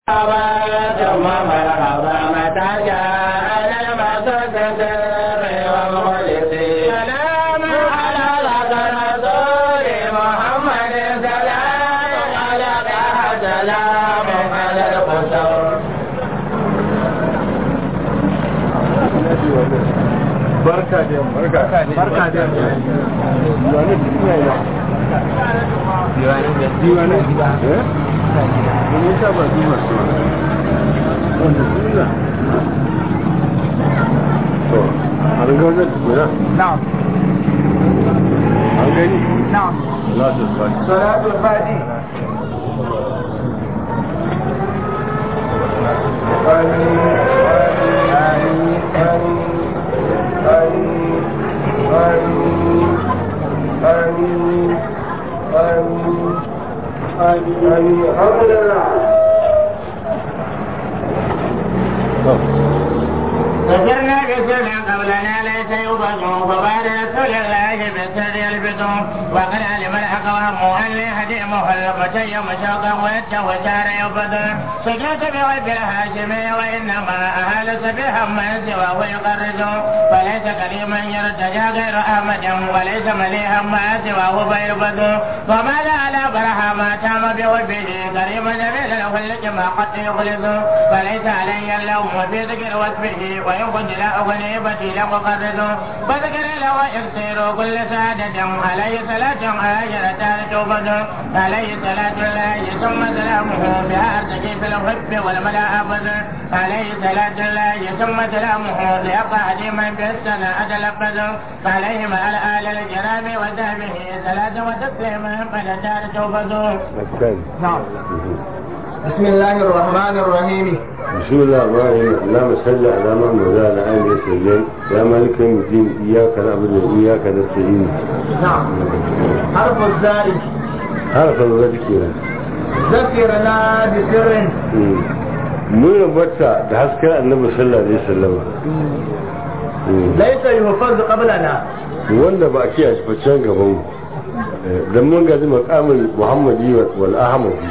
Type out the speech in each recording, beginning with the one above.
barka da ذكرنا بسرنا قبلنا ليس يبطن فبعد رسول الله بالسر يلبسه وقد علم الأقوام أن لهديمه المتي مشوقا وشار يبطن سجلت بغيب الهاشمي وإنما أهل سبيها من سواه يقرده فليس كريما يرتجى غير أحمد وليس مليها ما سواه فيربده وماذا على برها ما تام بوجهه كريما جميل الخلق ما قد يخلصه فليس علي اللوم في ذكر وصفه وإن كنت لا أغني بديلا وقرده فذكر له يكسر كل سعادة عليه صلاة آجرة توبده عليه صلاة الله ثم سلامه بها أرتجي في الحب والملا أبدا عليه صلاة الله ثم سلامه ليبقى عديما بالسنة أتلبده عليه مع الآل الكرام وذهبه صلاة وتسليما فلدار توبده. نعم. بسم الله الرحمن الرحيم. بسم الله الرحمن الرحيم. اللهم صل على محمد وعلى آله وسلم. يا مالك يوم الدين إياك نعبد وإياك نستعين. نعم. حرف الزائد. حرف الذكر. ذكرنا بسر. mun rabata da hasken annabi sallallahu alaihi wasallam laisa yuhfaz qablana wanda ba a kiyaye shi can gaban mu dan mun gaji maqamin muhammadi wal ahmadi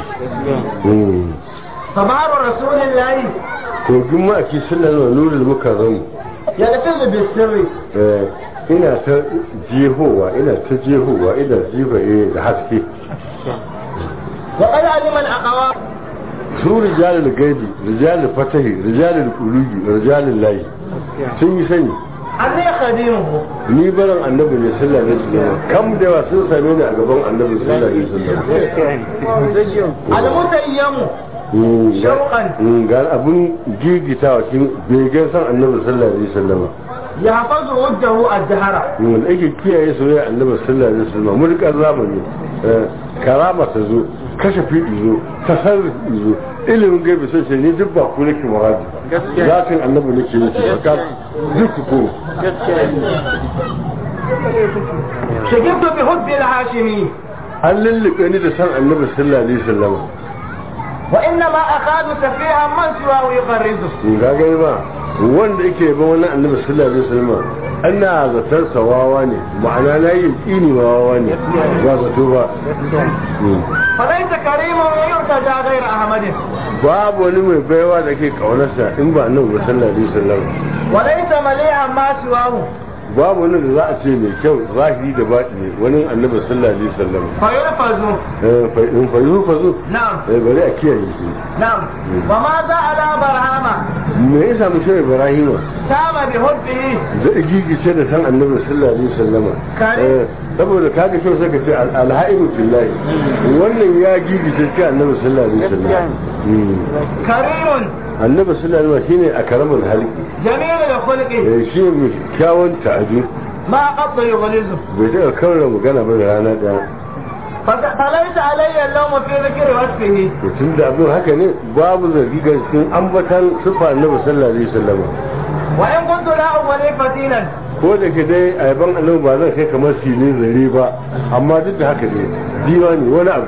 sabaru rasulillahi to kuma a cikin sallallahu nurul mukarram ya tafi da sirri ina ta jehowa ina jifa da haske wa qad alima al aqwam su rijalul gaibi rijalul fatahi rijalul qulubi rijalul lahi sun yi sani annai khadimuhu ni baran annabi ne sallallahu alaihi wasallam kam da yawa sun same ni a gaban annabi sallallahu alaihi wasallam al-mutayyamu shauqan ga abun gigitawa cikin begen san annabi sallallahu alaihi wasallam ya hafazu wajhu az-zahara mun ake kiyaye soyayya annabi sallallahu alaihi wasallam mulkar zamani karama ta zo kashe fiɗi zo tasarrufi zo ilimin gaibe sai ce ni duk ba ku nake muradi zatin annabi nake yi shi ka duk ku shagibtu bi hubbi al-hashimi an lullube ni da san annabi sallallahu alaihi wasallam wa inna ma akhadu safiha man siwa yuqarridu ga gai ba wanda yake ban wannan annabi sallallahu alaihi wasallam ana zatar sawawa ne ma'ana na yi tsini wawa ne ba zato ba falaita karimun yurtaja ghayra ahmadin babu wani mai baiwa da ke kaunarsa in ba annabi sallallahu alaihi wasallam walaita mali'an ma siwahu babu wani da za a ce mai kyau zahiri da batini wani annabi sallallahu alaihi wasallam fayurfazu na'am bari a kiyaye shi na'am wa ma za ala barhama me yasa mu shi ibrahima sama bi hubbihi da gigice da san annabi sallallahu alaihi wasallam saboda kaga kyau sai ka ce alhairu billahi wannan ya gigice shi annabi sallallahu alaihi wasallam karimun annabi sallallahu alaihi wasallam shine akramul halqi jamilul khulqi shi ne kyawun ta'adi ma qadda yughlizu bai da kawai magana ba da rana da falaita alayya lawma fi dhikri wasfihi tun da abin haka ne babu zargi ga cikin ambatan sifa annabi sallallahu alaihi wasallam wa in kuntu la awwali fatilan ko da ke dai a yaban annabi ba zan kai kamar sinin zare ba amma duk da haka ne diwani wani abu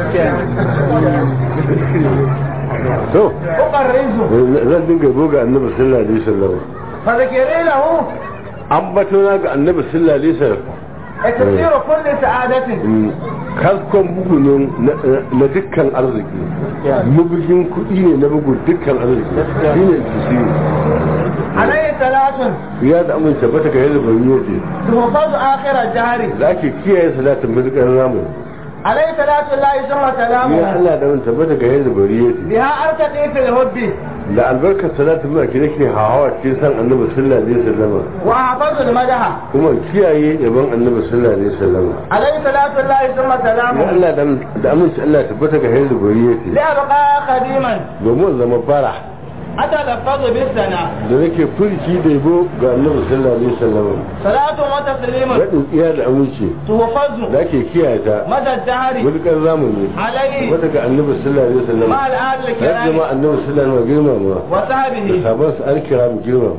to uqarrizu zan dinga goga annabi sallallahu alaihi wasallam fa dhikri lahu ambatona ga annabi sallallahu alaihi wasallam tafsiru kulli sa'adatin kaskon bugu ne na dukkan arziki mabugin kuɗi ne na bugu dukkan arziki shi ne tafsiri عليه ثلاث ya da amince bata ga yadda ban yi تحفظ آخر الجهر da ake kiyaye salatin mutukar namu عليه ثلاث الله ثم ya سلامه Allah da amince bata ga yadda bari yake بها أرتقي في الهب da albarkar salatin mu ake nake hawa cikin san annabi sallallahu alaihi wasallam وأحفظ المدح kuma kiyaye yaban annabi sallallahu alaihi wasallam عليه ثلاث الله ثم ya سلامه Allah da amince Allah tabbata ga yadda bari yake لأبقى قديما domin zama bara أتلفظ بالثناء da nake furci da yabo ga annabi sallallahu alaihi wasallam صلاة وتسليم radin iya da aminci تحفظ da ake kiyaye ta مدى الدهر mulkar zamani عليه wata ga annabi sallallahu alaihi wasallam مع الآل ya الكرام zama annabi sallallahu alaihi wasallam girma وصحبه sabon su an kira mu girma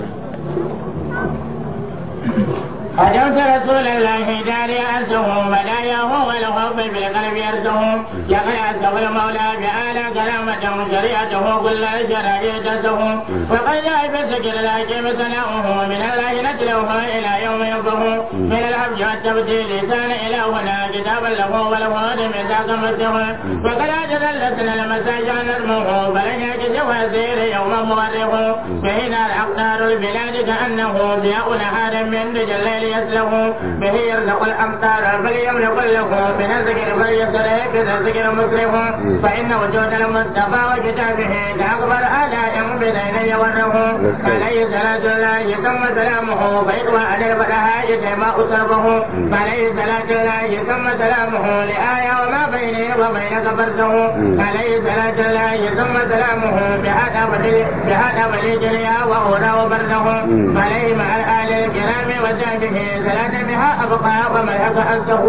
أجرت رسول الله داري أنسهم بداياه والحب بالقلب يرسهم لقد أسه المولى بآلى كلامته شريعته كل شرعيته وقد جاء في السكر الحكيم ثناؤه من الله نتلوه إلى يوم ينفه من الحبج والتبديل كان إلى هنا كتابا له وله آدم ذاك مسه وقد عجز لسنا المساجع نرمه فلن يجد وزير يوما مورخه به نار أقدار البلاد كأنه ضياء نهار من دجى الليل يسله به يرزق الأمطار فليملك له من الذكر فليسره بالذكر مسرف فإن وجود المصطفى وكتابه كأكبر آلاء بين يوره عليه صلاة الله ثم سلامه فإقوى على البلاء ما أصابه عليه صلاة الله ثم سلامه لآية وما بيني وبينك فرسه عليه صلاة الله ثم سلامه بهذا بليجريا وأولى وبرده عليه مع الآل الكرام وسهبه صلاة بها أبقى وملك أنسه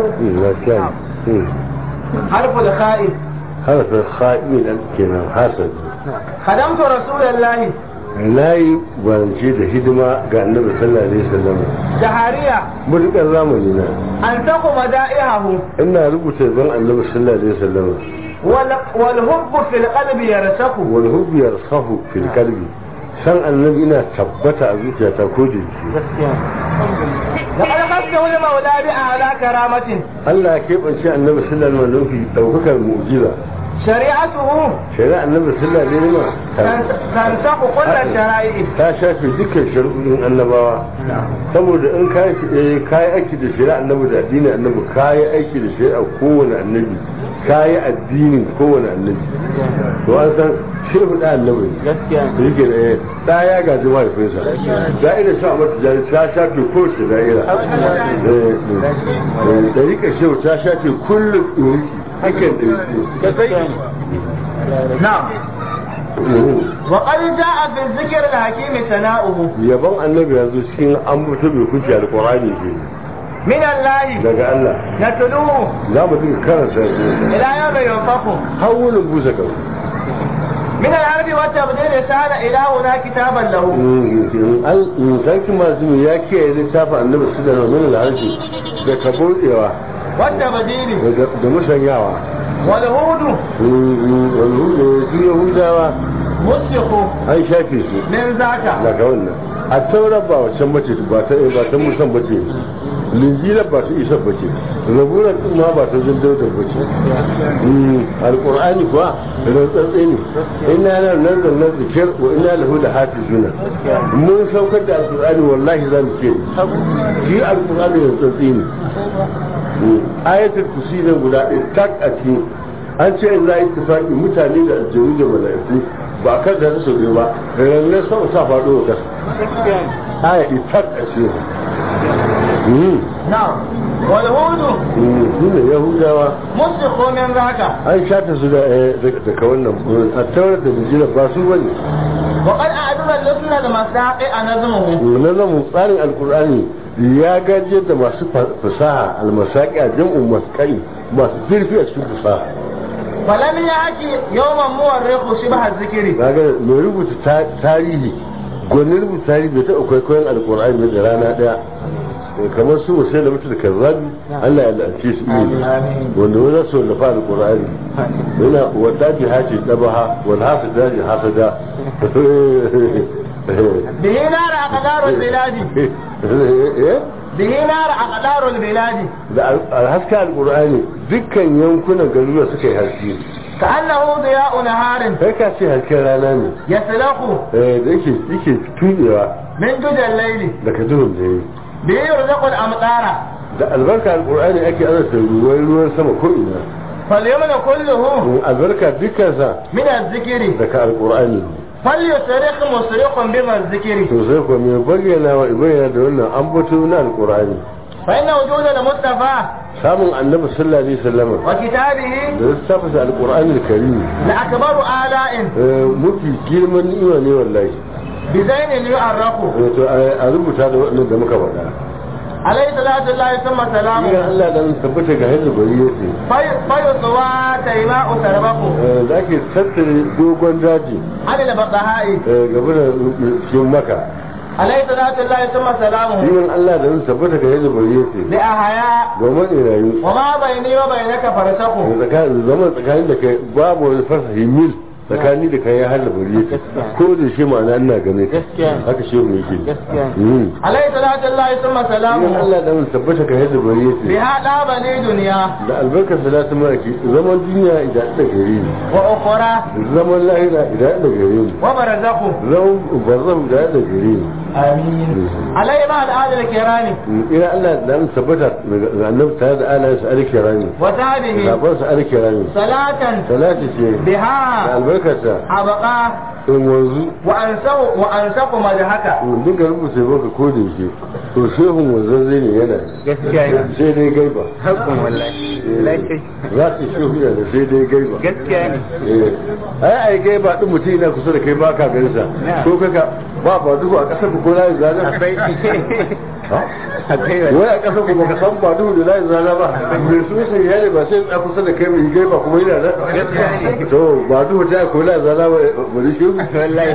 حرف الخائف حرف الخائن الكلام حسن خدمت رسول الله na yi barance da hidima ga annabi sallallahu alaihi wasallam جهارية mulkar zamani na أنتق مدائحه ina rubuta ban annabi sallallahu alaihi wasallam والهب في القلب يرسخ wal hubbi yarsahu fil qalbi san annabi ina tabbata a zuciyata ko da yake لقد قصده المولى بأعلى كرامة Allah ya keɓance annabi sallallahu alaihi wasallam daukakar mu'jiza شريعته shari'a annabi sallallahu alaihi wasallam تنسق كل الشرائع ta shafe dukkan shari'o'in annabawa saboda in kai aiki da shari'a annabi da addinin annabi kai aiki da shari'a kowane annabi kai addinin kowane annabi to an san shehu da annabi gaskiya yake da ya gaji mahaifinsa da'ira sa mata jari ta shafe kowace da'ira da rika shehu ta shafe kullum ɗoriki hakan ɗoriki نعم وقد جاء في الذكر الحكيم ثناؤه yabon annabi yanzu cikin an mutu bai kuce alkurani ke من الله daga Allah نتلوه za mu dinga karanta shi إلى يوم ينفخ har wurin busa kan من العرب والتبديل سال إلهنا كتابا له sarki masu ya kiyaye littafin annabi su da min al'arshi da kabodewa والتبديل da musanyawa والهود wani su yahudawa مسخ an shafe su من ذاك daga wannan a taurar ba wacan bace ba ta musan bace linjilar ba ta isa bace zaburar ma ba ta zindautar bace alkur'ani kuwa rantsatse ne ina nan da nan zikir wa ina lahu da hafizuna mun saukar da alkur'ani wallahi za mu ce shi alkur'ani rantsatse ne ayatul kursi ne guda ɗaya tak a cikin an ce in za a yi tufaƙi mutane da aljanu da mala'iku ba kan da su ne ba ranar sama sa faɗo wa kasa aya itak a cikin نعم والهود ne yahudawa مسخ من ذاك an shata su daga wannan a taurar da bijira ba su bane وقد أعدل اللسنة المساقع نظمه nazamin tsarin alkur'ani ya gajiyar da masu fasaha almasaki a jam'un maskai masu zurfi a cikin fasaha فلم يأتي يوما مورخ شبه الذكر kaga mai rubuta tarihi gwanin rubuta tarihi bai taɓa kwaikwayon alkur'ani da rana ɗaya kamar su sai da mutu da kazzabi Allah ya la'ance su ne wanda wani su da fara alkur'ani yana wadda ji hace ɗabaha wani hafi daji hasada به نار أقدار البلاد به نار أقدار البلاد da haske alqur'ani dukkan yankunan garuruwa suka yi haske كأنه ضياء نهار kai ka ce hasken rana ne يسلخ da yake tubewa من دجى الليل daga duhun da yi به يرزق الأمطار da albarka alqur'ani ake azarta ruwan sama ko ina فاليمن كله albarka dukkansa من الذكر daga alqur'ani فليصرخ مصرخ بما الذكر to sai ko me bayyana wa bayyana da wannan ambato na alqur'ani فإن وجود المصطفى samun annabi sallallahu alaihi wasallam وكتابه da tafsir alqur'ani alkarim لأكبر آلاء mafi girman ni'ima ne wallahi بزين يعرف to a rubuta da wannan da muka faɗa عليه صلاة الله ثم ina سلامه Allah dan tabbata ga yadda bari yake فيطوى تيماء سربه da ake tattare dogon daji عن البطحاء gaba da cikin maka عليه صلاة الله ثم سلامه yin Allah da tabbata ga yadda bari yake لأحياء domin irayu وما بيني وبينك فرسخ tsakanin zaman tsakanin da kai babu wani fasahi mil tsakani da kai ya hada bari yake ko da shi ma'ana ina gane haka shehu yake عليه صلاة الله ثم yin سلامه Allah da tabbata ga yadda bari yake بها بني دنيا da albarkar salatu maki zaman duniya idan da gare ni وأخرى zaman lahira idan da gare ni وبرزخ zaman barzahu idan da gare ni آمين عليه مع الآل الكرام ina Allah da tabbata ga annabi tare da Allah su alkirani وتابه labar su alkirani صلاة salati ce da بها albarkarta أبقى in wanzu وأنسق مدحك duka rubuta baka ko da yake to shehun wanzan zai ne yana sai dai gaiba za su shehu yana sai dai gaiba ai gaiba din mutum yana kusa da kai baka ganin sa ko kaka ba duhu a kasar ko layin zana wai a kasar ko baka san ba duhu da layin zana ba mai su sai ya ne ba sai a kusa da kai mai gaiba kuma yana da to ba duhu ta ko layin zana ba bari shi wallahi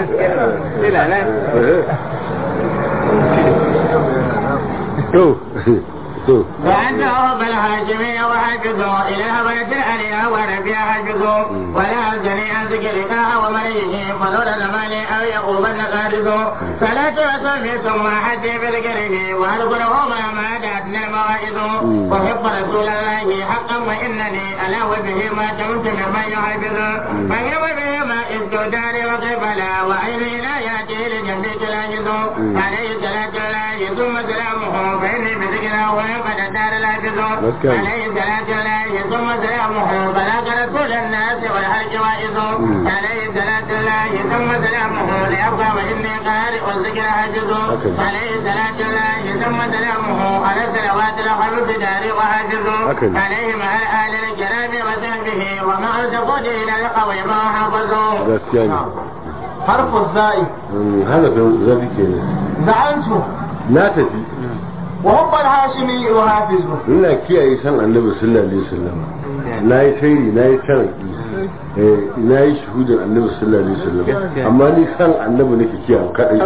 to وعنده بالهاشمية وحافظه إلى هبلة الأليا وربيع حافظه ولا أزني عن ذكرها ومريه فضل زمان أو يقوبن قارثه فلا توسمي ثم حجي بذكره وأذكره ما دعتنا المواعظ وحب رسول الله حقا وإنني ألا وبه ما كنت ممن يحافظه فهو به ما إزدودار وكيف لا وعيني لا يأتي لجنبك لاحظه عليه صلاة الله ثم سلامه فإني بذكره قد الدار الحافظ عليه صلاة الله ثم سلامه بلاغ رسول الناس والحرج وائز عليه صلاة الله ثم سلامه لأبقى وإني قارئ والذكر حافظ عليه صلاة الله ثم سلامه على الصلوات الخمس داري وحافظ عليه مع الآل الكرام وصحبه وما أرتقد إلى القوي ما حافظه حرف الزاء هذا ذلك زعمت لا تفي وحب الهاشمي وحافظه ina kiyaye san annabi sallallahu alaihi wasallam nayi sairi nayi taraki na yi shuhudin annabi sallallahu alaihi wasallam amma ni san annabi nake kiyaye kadai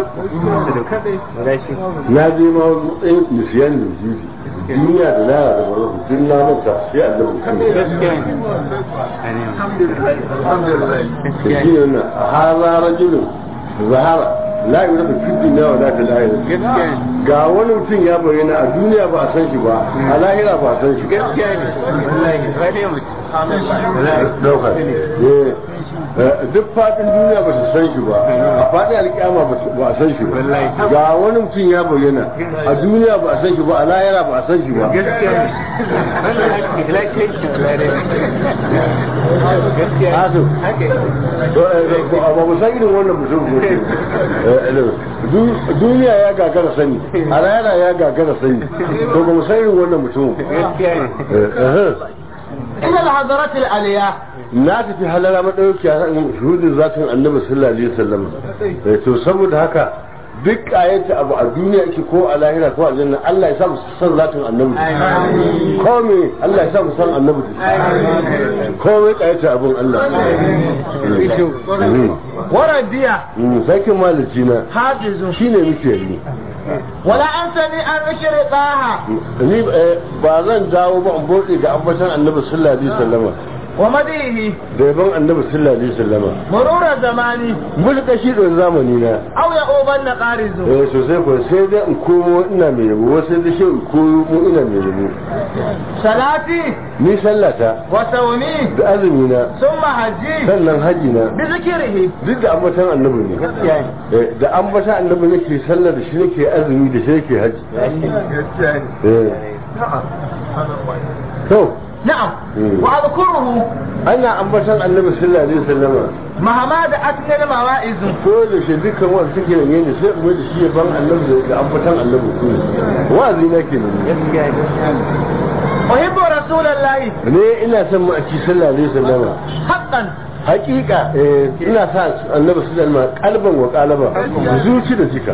na je ma tsayin nisiyan da jiji duniya da lara da baro din na manta sai annabi kan alhamdulillah hada rajulun zahara la yi rafa fi duniya wa zata lahira ga wani mutum ya bayyana a duniya ba a san shi ba a lahira ba a san shi duk fadin duniya ba su san shi ba a fadin alƙiyama ba a san shi ba ga wani mutum ya bayyana a duniya ba a san shi ba a lahira ba a san shi ba ba mu san irin wannan mutum duniya ya gagara sani a lahira ya gagara sani to ba mu san irin wannan mutum إلى الحضرات العليا na tafi halala madauki a shuhudin zatin annabi sallallahu alaihi wasallam to saboda haka duk ayata abu a duniya yake ko a lahira ko a janna Allah ya sa mu san zatin annabi ko me Allah ya sa mu san annabi ko me ayata abun Allah وربيع sakin maliki na حافظ shine muke yi ولا أنسني أن ذكر طه ni ba zan dawo ba in bude ga ambatan annabi sallallahu alaihi wasallam wa madihi da yaban annabi sallallahu alaihi wasallama murura zamani mulka shi da zamani na aw ya uban na qarizu sosai ko sai da in komo ina mai yabo sai da shi in komo ina mai yabo salati ni sallata wa sawmi da azumi na thumma hajji sannan haji na bi zikrihi duk da ambatan annabi ne da ambatan annabi nake sallar da shi nake azumi da shi nake haji to na'am wa adhkuruhu ana ambatan annabi sallallahu alaihi wasallam mahama da atnal mawa'iz ko da shi dukkan wanda suke da ne sai mu da shi ban annabi da ambatan annabi ko wa'azi nake ne uhibbu rasulullahi ne ina son mu a ci sallallahu alaihi wasallam haqqan hakika ina sa annabi sallallahu alaihi wasallam kalban wa qalaba zuci da jika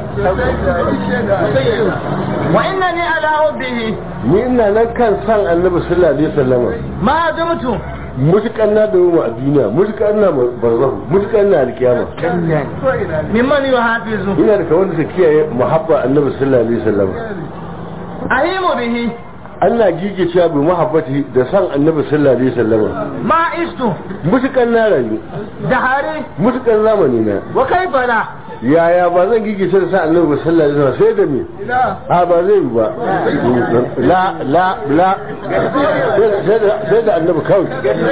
wa innani ala hubbihi ni ina nan kan san annabi sallallahu alaihi wasallam ma dumtu mutukan na da mu a duniya mutukan na barzahu mutukan na alkiyama mimman yuhafizu ina da kawai da kiyaye muhabba annabi sallallahu alaihi wasallam ahimu bihi Allah gigicewa bi muhabbati da san annabi sallallahu alaihi wasallam ma istu mutukan na rayu dahari mutukan zamani na wa kaifa la yaya ba zan gigice da san annabi sallallahu alaihi wasallam sai da me a ba zai yi ba la sai da annabi kawai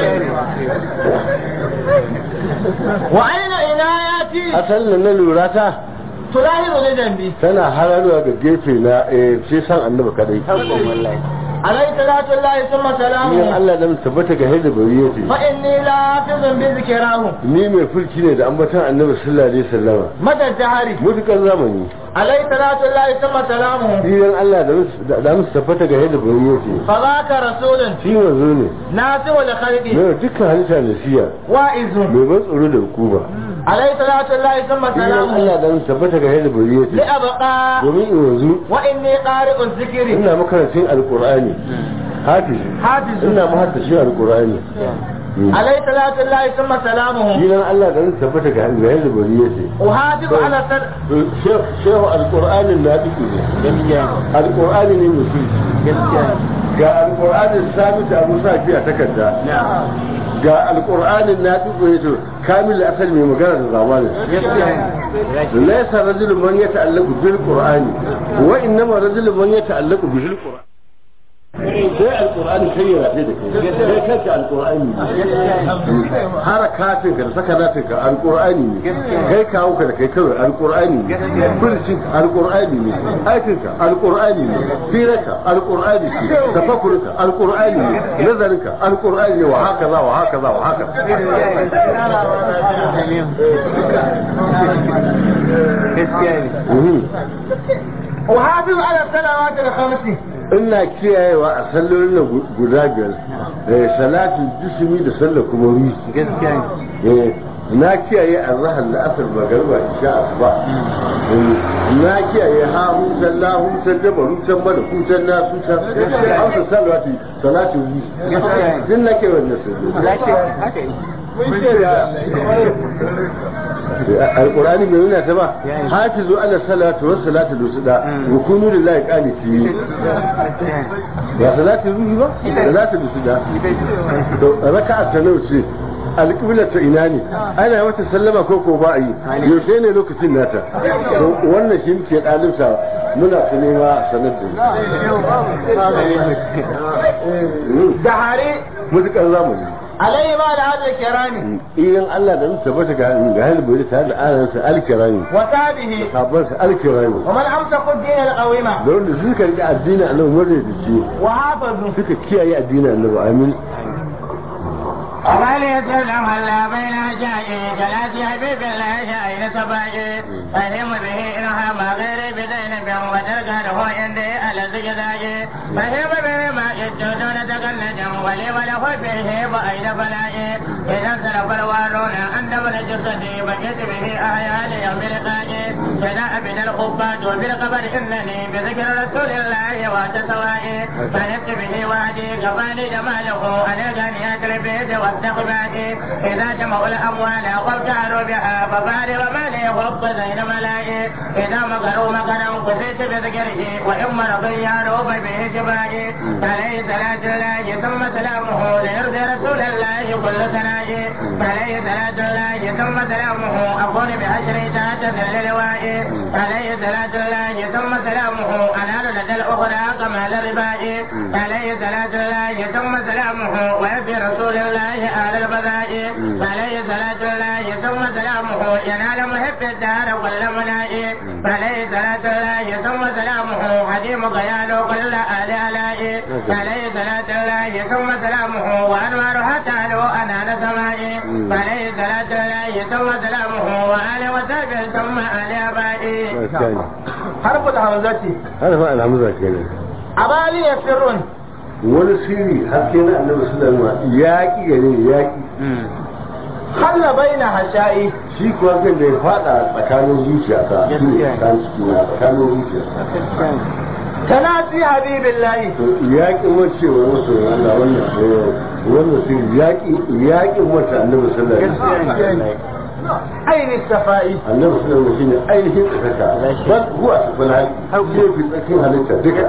wa aina inayati asalin na lura ta tulahiru li dambi tana hararwa ga gefe na sai san annabi kadai alayhi salatu allahi thumma salamu ni Allah dan tabbata ga hada bari yace fa inni la hafizun bi zikrahu ni mai fulki ne da ambatan annabi sallallahu alaihi wasallam madad dahari mutukan zamani alayhi salatu allahi thumma salamu idan Allah da musu tabbata ga hada bari yace fa zaka rasulun shi wanzo ne nasi wal khalqi ne dukkan halitta nasiya wa'izun mai ban tsoro da hukuma alayhi salatu allahi thumma idan salamu Allah da musu tabbata ga hada bari yace li abqa domin in wanzu wa inni qari'un zikri ina makarantin alqur'ani hafiz ina muhaddishin alqur'ani alayhi salatu allahi thumma salamuhu idan Allah da musu tabbata ga hada bari yace uhadibu ala shehu alqur'anin na dike ne alqur'ani ne mutum ga alqur'anin sabit abu safi a takarda ga alqur'anin na dike ne to kamil asal mai magana da zamani laysa rajulun man yata'allaqu bil qur'ani wa innama rajulun man yata'allaqu bil qur'ani sai alqur'ani kai ya rafe da kai sai kanka alqur'ani harakatin ka da sakanatin ka alqur'ani ne kai kawo ka da kai kawai alqur'ani ne furcin alqur'ani ne aikin ka alqur'ani ne firaka alqur'ani ne tafakkurinka alqur'ani ne nazarinka alqur'ani ne wa hakaza wa hakaza wa hakaza uhadibu ala salawati al-khamsi ina kiyayewa a sallolin na guda biyar salatu jismi da sallar kuma ruhi gaskiya na kiyaye a zahar da asar magarba isha asuba na kiyaye ha hutan la hutan da barutan mada hutan na sutan hausa salatu ruhi din na kiyaye wannan sallolin alqur'ani bai nuna ta ba hafizu ala salatu was salatu lusda wa kunu lillahi qanitin ya salatu ruhi ba salatu lusda to raka'a ta nauce alqibla ta ina ne ana wata sallama ko ba a yi yaushe ne lokacin nata to wannan shi ke dalilta muna su nema sanar da hare mutukan zamani alayhi ma da hada kirani idan Allah da tabbata ga halin tare da alansa alkirani wa tabihi sabansa alkirani wa man amsaka ad-din al-qawima don da suka rike addinin annabi wanda da shi wa hafazu suka kiyaye addinin annabi amin وقال يسلم هلا بين جائي جلات حبيب الله شاين سبائي فهم به إنها ما غير بدين بهم وتركه عندي على زجداجي فهم به ما يجدون تقلد ولي وله فيه وأين فلائي إذا انصرف الوارون عند من جسدي بقيت به أحيا ليوم لقائي جاء بنا الخبات وفي القبر إنني بذكر رسول الله وأنت سوائي فنبت به وادي كفاني جماله أنا غنيات البيت والدغباء إذا جمعوا الأموال وابتعروا بها فبارغ ما ليغب زين ملائي إذا مكروا مكرا قسيت بذكره وإن مرض يعرف به جبائي عليه صلاة الله ثم سلامه ليرضي رسول الله كل سنائي عليه صلاة الله ثم سلامه أكون بعشر تحت ذل لوائي عليه صلاة الله ثم سلامه أنال لدى الأخرى كمال ربائي عليه صلاة الله ثم سلامه ويبي رسول الله آل البذائي عليه صلاة الله ثم سلامه ينال محب الدار كل منائي عليه صلاة الله ثم سلامه حديم قيال كل آل آلائي عليه صلاة الله ثم سلامه وأنوارها تعلو أنان سمائي عليه صلاة الله ثم سلامه وآل وسابه ثم آل آبائي حرف الهمزة هذا هو الهمزة كده أبالي سر wani sirri haske na annabi sallallahu alaihi wasallam yaki gare yaki حل بين حشائي shi kuwa kan da ya fada tsakanin zuciya ta tsakanin zuciya تناسي حبيب الله to yakin wace wa wasu Allah wannan sirri yakin wata annabi sallallahu alaihi wasallam أين السفائي annabi sallallahu alaihi wasallam shine ainihin tsaka bal huwa subhanahu har fi tsakin halitta duka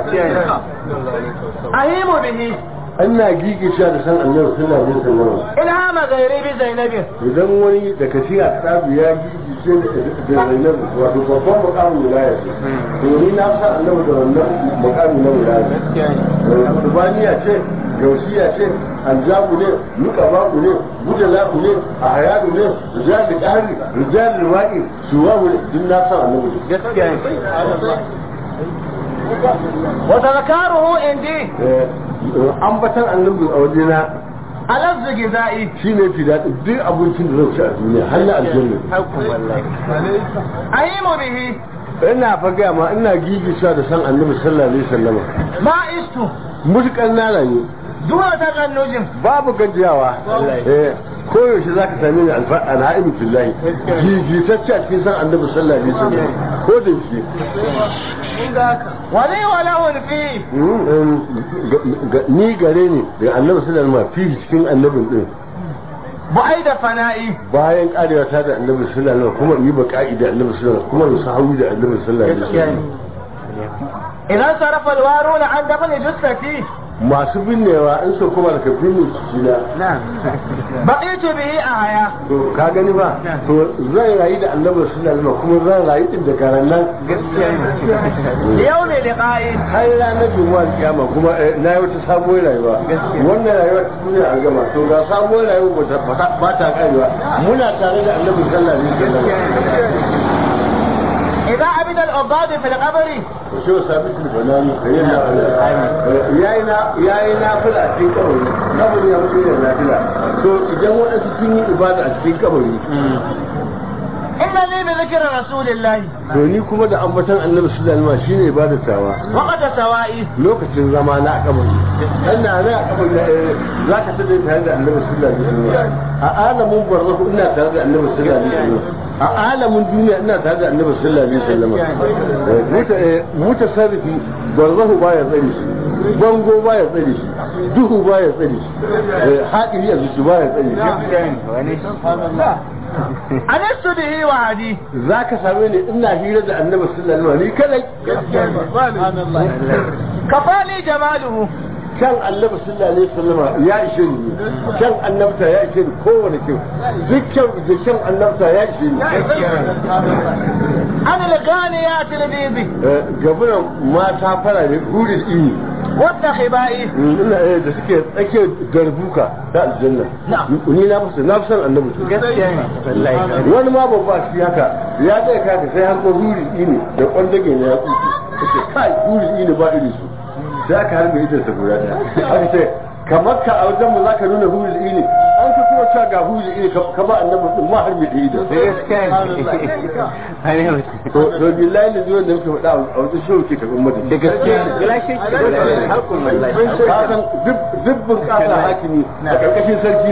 أهيم به ana gigisha da san annabi sallallahu alaihi wasallam إلهام غيري بزينب idan wani da kashi a tsabi ya gigishe da Zainab wato babban mukamin wilaya ce to ni na san annabi da wannan mukamin na wilaya subaniya ce gausiya ce anjabu ne muqabaku ne mujalaku ne ahyadu ne rijal qahri rijal wa'i suwahu din na san annabi gaskiya وتذكاره عندي ambatan annabi a wajena ألذ غذائي shine fi daɗi duk abincin da zai ci a duniya har na aljanna أهيم به ina fa gaya ma ina gigisa da san annabi sallallahu alaihi wasallama ما عشت mutukar na rayu دون تغنج babu gajiyawa koyaushe za ka sami ni al'aibu fillahi gigitacce a cikin san annabi sallallahu alaihi wasallam ko da shi ولي وله فيه ni gare ni da annabi sallallahu alaihi wasallam fi cikin annabin din بعيد فنائي bayan karewa ta da annabi sallallahu alaihi wasallam kuma yi baka'i da annabi sallallahu alaihi wasallam kuma yi sahawi da annabi sallallahu alaihi wasallam إذا صرف الوارون عن دفن جثتي masu binnewa in so kuma da kafin ne su na بقيت به أحيا to ka gani ba to zan rayu da annabi sallallahu alaihi wasallam kuma zan rayu din da karan nan يوم لقائي har ranar juma'a kiyama kuma na yi wata sabuwar rayuwa wannan rayuwa ta duniya an gama to ga sabuwar rayuwa ba ta karewa muna tare da annabi sallallahu alaihi wasallam إذا عبد العباد في القبر shi wa sabit al-banani yayi na fila a cikin kabari ya mutu yana nafila to idan wadansu sun yi ibada a cikin kabari إن لي بذكر رسول الله to ni kuma da ambatan annabi sallallahu alaihi wasallam shine ibada tawa وقت سوائي lokacin zama na a kabari ina na a kabari za ka tada tare da annabi sallallahu alaihi wasallam a alamun barzahu ina tare da annabi sallallahu alaihi wasallam a alamun duniya ina tare da annabi sallallahu alaihi wasallam mutasarrifi barzahu baya tsare shi bango baya tsare shi duhu baya tsare shi haɗiri a zuci baya tsare shi أنست به وعدي za ka same ni ina hira da annabi sallallahu alaihi wasallam ni kadai كفاني جماله kan annabi sallallahu alaihi wasallam ya ishe ni kan annabta ya ishe ni kowane kyau dukkan da kan annabta ya ishe ni أنا الغانيات البيض gabunan mata fara ne hurin ini والنخبائي da suke tsake darbuka ta aljanna ni na fi san annabi wani ma babba shi haka ya zai kaka sai har ko hurin ini da kwandage ne ya kuke kace kai hurin ini ba iri su sai aka harbe ita ta guda daya aka ce kamar ka a wajen mu zaka nuna hurin ini an ka kuma cewa ga hurin ini ka ba annabi din ma harbe da ido to billahi da zuwa da muke faɗa a wajen shi ke karɓar mata da gaske harkun wallahi ka san dubbin kasa hakimi a karkashin sarki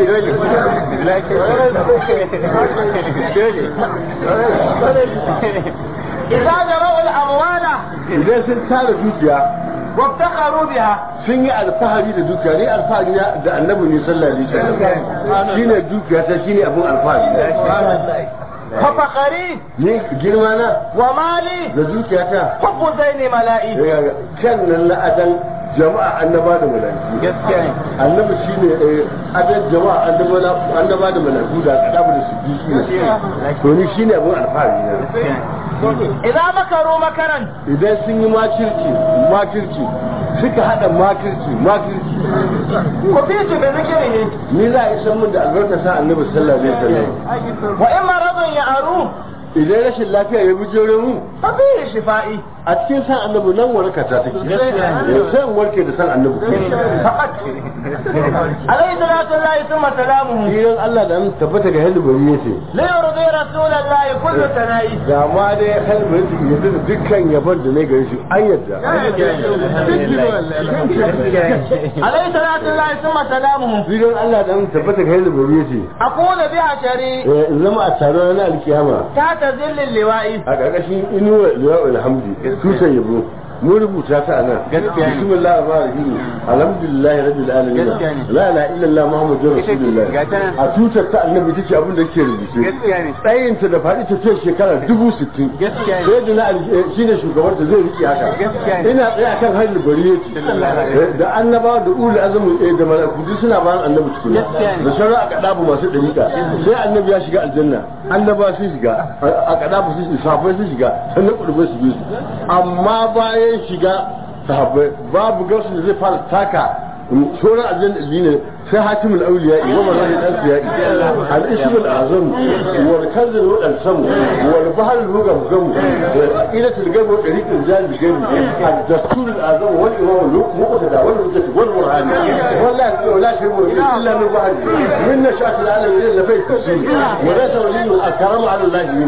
إذا جروا الأموال idan sun tara dukiya wabtakharu biha sun yi alfahari da dukiya ne alfahari da annabi ne sallallahu alaihi wasallam shine dukiya ta shine abun alfahari fa fakhari ne girma na wa mali da dukiya ta hubbu zaini mala'i kan nan na adan jama'a annaba da malaiku gaskiya ne annabi shine adan jama'a annaba da malaiku da kadabu da siddiqi to ni shine abun alfahari ne idan makaru makaran idan sun yi makirci suka hada makirci ku fi su da zikiri ne ni za a isa mun da albarka sa annabi sallallahu alaihi wasallam wa in maradun ya aru idan rashin lafiya ya bi jere mu fa fi shifa'i a cikin san annabi nan warkata take sai in warke da san annabi alayhi salatu lillahi thumma salamuhu idan Allah da mun tabbata ga halbari yace la yurdi rasulullahi kullu sana'i da ma dai halbari yadda da dukkan yaban da ne gare shi an yadda alayhi salatu lillahi thumma salamuhu idan Allah da mun tabbata ga halbari yace aqulu biha shari in zama a taron ranar alkiyama ta zillil liwa'i a ƙarƙashin inuwa liwa'ul hamdi tutan yabo mun rubuta ta anan bismillahir rahmanir rahim alhamdulillahi rabbil alamin la ilaha illallah muhammadur rasulullah a tutar ta annabi take abin da yake rubuce tsayin ta da fadi ta ce shekara 60 sai da na shine shugaban ta zai riki haka ina tsaye akan hannun bariyati da annabawa da ulul azmi da mala'iku duk suna bayan annabi tukuna da shari'a a kadabu masu dariƙa sai annabi ya shiga aljanna annaba sun shiga a kadabu sun safai sun shiga sannan kurbai su biyu amma bayan shiga sahabbai babu gausu da zai fara taka sauran aljanna ne sai hatimul auliya wa marani dan siyai al-ism al-azam wal kanz al-sam wal bahr al-mugam ila tilgam wa tariq al-jal gam al-dastur al-azam wal imam al-muqtada wal hujjah wal burhan wallahi la shay'un illa min ba'd min nashat al-alam illa fi tafsir wa la tawlil al-karam ala Allah min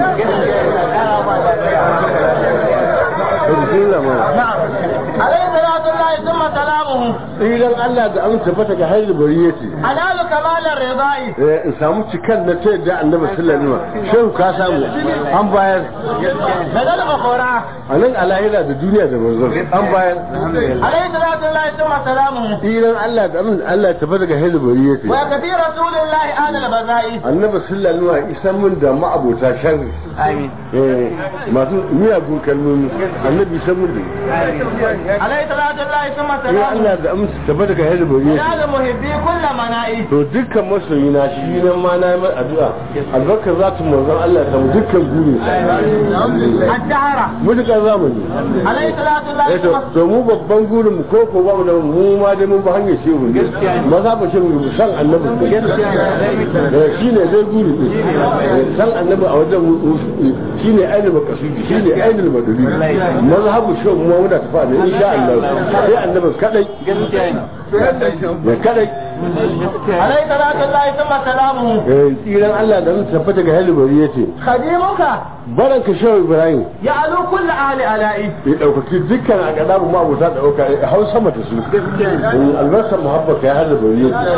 alayhi salatu lillahi thumma salamuhu idan Allah da an tabbata ga hayar bariyati alalu kamalar ridai in samu cikan na ta da annabi sallallahu alaihi wasallam shehu ka samu an bayar badal makhura anan alahira da duniya da manzon an bayar alayhi salatu lillahi thumma salamuhu idan Allah da Allah ya tabbata ga hayar bariyati wa kafi rasulillahi anal bazai annabi sallallahu alaihi wasallam isan mun da ma'abota sharri amin masu miyagun kalmomi annabi san mun da alayhi salatu lillahi thumma ya salamuhu Allah da amsa tabbata ga hayar bariyati ya da muhibbi kullu mana'i to dukkan masoyi na shi nan ma na yi addu'a albarkar zatu manzon Allah ta mu dukkan guri ad-dahara mutukar zamani alayhi salatu lillahi to mu babban gurin mu ko ba mu da mu ma dai mun ba hanyar shehu ne maza ba shehu mu san annabi shine zai guri san annabi a wajen shine ainihin makasudi shine ainihin maduri mazhabu shehu mu muna tafa ne insha Allah sai annabi kadai ya kadai alayhi salatu lillahi thumma salamuhu tsiran Allah da mun tabbata ga halibari yace khadimuka baranka shehu Ibrahim ya alu kullu ahli ala'i ya daukaki dukkan a gadabu ma abuta dauka hausa mata su albarkar muhabbaka ya halibari yace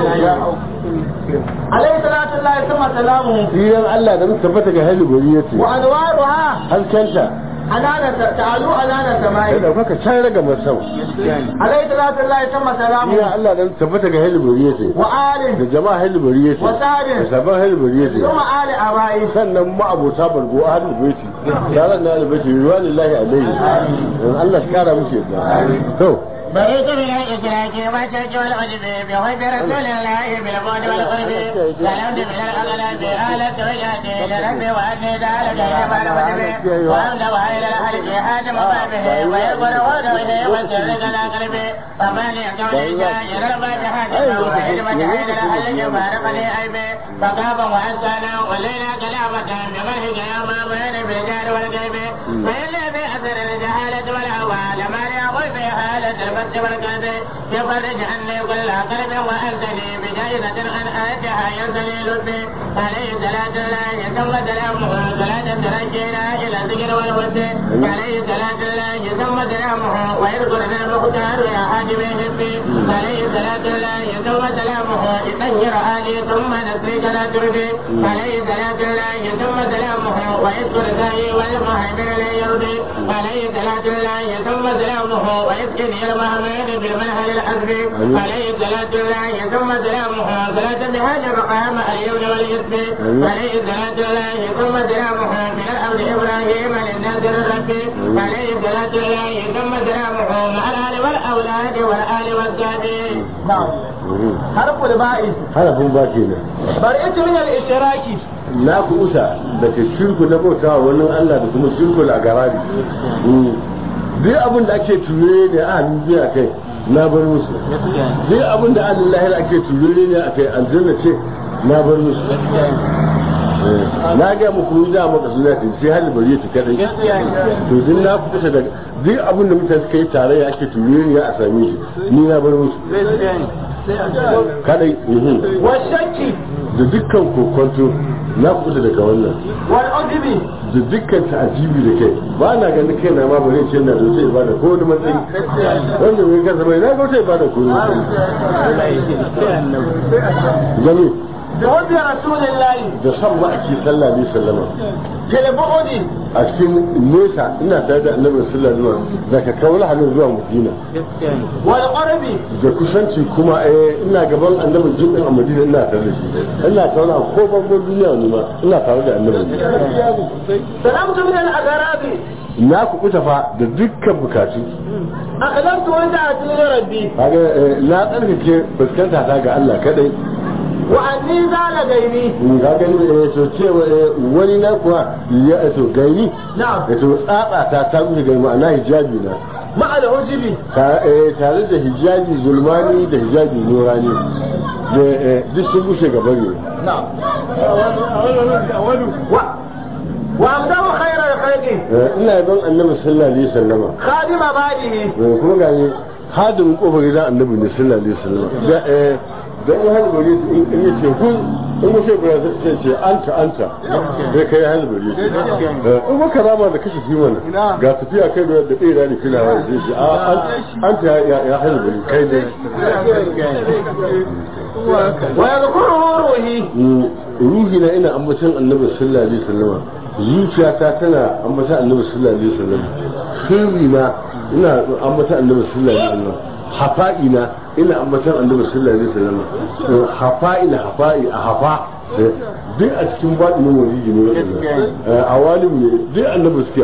alayhi salatu lillahi thumma salamuhu tsiran Allah da mun tabbata ga halibari yace wa anwaruha halkanta anana ta'alu anana samai ya daukaka can raga masau alayhi salatu lillahi thumma salamuhu ya Allah da tabbata ga halibari yace wa ali da jama'a halibari yace wa sa'id da sabon halibari yace thumma ali abai sannan ma abota bargo a hannun baiti taron na albaiti ruwa lillahi alaihi don Allah shi kara musu yadda to بريت من الإشراك والشرك والعجب بحب رسول الله بالبعد والقرب سلمت من الأغلب آل التوجهات لربي وأني ذلك يوم الوجب وأمدى إلى الحلف حاتم بابه ويقول هدوه والسر كذا قلبي فمن يقول الجاهل الفاتحة وحلمة إلى الحلف فارقني عيبي فقابا وأسكانا ولينا كلامة بمنهج يوم بين بالجار والغيب فإلا بأثر الجهالة والهوى لما يقول في حالة الفتح والكذب يفرج عني كل قلب وأنتني بجائزة أن آتها ينزلي لبي عليه صلاة الله ثم سلامه صلاة ترجينا إلى ذكر الفجر والوتر عليه صلاة الله ثم سلامه ويذكر ذا المختار يا حاجب الهبي عليه صلاة الله ثم سلامه يطهر آلي ثم نسرك لا تربي عليه صلاة الله ثم سلامه ويذكر ذاهي والمهيمن لا يرضي عليه صلاة الله ثم سلامه ويسكن المهمين بالمنهل الحسبي عليه صلاة الله ثم سلامه صلاة بهذا المقام اليوم واليسر عليه صلاة الله ثم سلامه من الأرض إبراهيم للناصر الربي عليه صلاة الله ثم سلامه مع الآل والأولاد والآل والصحبه. نعم. حرف الباء. حرف الباء كده. برئت من الاشتراك. na kusa daga shirku na bauta wani Allah da kuma shirku a garari duk abin da ake ture ne a hannun biya kai na bar musu duk abin da an lahira ake ture ne a kai aljanna ce na bar musu na ga muku da maka suna ta sai hali bari ta kadai to din na kusa daga duk abin da mutane suka yi tarayya ake ture ne a same shi ni na bar musu kadai washanki da dukkan kokonto na kusa daga wannan wal ujibi da dukkan ta'ajibi da kai ba na ganin kai na ma bare ce na da sai ibada ko wani matsayi wanda mai kansa bai na ga sai ibada ko wani matsayi da wajen rasulullahi da san ma'aiki sallallahu alaihi wasallama telefoni a cikin nesa ina tare da annabi sallallahu alaihi wasallam daga kawai halin zuwa madina wal qarabi da kusanci kuma ina gaban annabi jibin a madina ina tare da shi ina tare a ko bangon duniya ne ma ina tare da annabi salamtu min al agarabi na ku kuta fa da dukkan bukatu akadamtu wanda a cikin rabbi kaga na tsarkake fuskanta ta ga Allah kadai wa anni zala gairi ga gani to cewa wani na kuwa ya to gairi na'am to tsatsa ta wuce ga ma'ana hijabi na ma'al ujibi tare da hijabi zulmani da hijabi nurani da duk sun wuce gaba ne na'am wa amdahu khayra al-khalqi ina yaban annabi sallallahu alaihi wasallama khadima badihi kuma gani hadimin kofar gidan annabi ne sallallahu alaihi wasallama da in halbari in yi ce kun in wace bura sai ce anta zai kai halbari in maka rama da kashe fi mana ga tafiya kai da ɗaya da fila wa sai ce anta ya halbari kai ne wa yadhkuru ruhi na ina ambacin annabi sallallahu alaihi wasallam zuciyata tana ambacin annabi sallallahu alaihi wasallam sirri na ina ambacin annabi sallallahu alaihi wasallam hafa'ina ina ambatan annabi sallallahu alaihi wasallam hafa'i a hafa duk a cikin baɗinin waliji ne wannan awalim ne duk annabi suke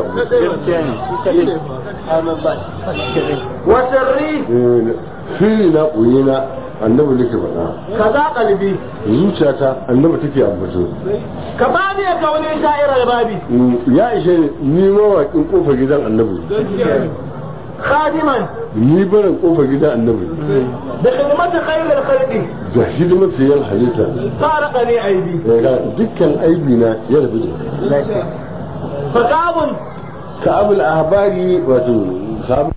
wa sirri sirri na koyi na annabi nake faɗa kaza qalbi zuciyata annabi take ambato ka bani ka wani sha'irar babi ya ishe ni mawaƙin kofar gidan annabi خادما ni barin kofar gidan annabi da khidmatu khairul khalqi da hidimar sayan halitta farqani aibi dukkan aibi na ya rabu da fakabun ka'abul ahbari wato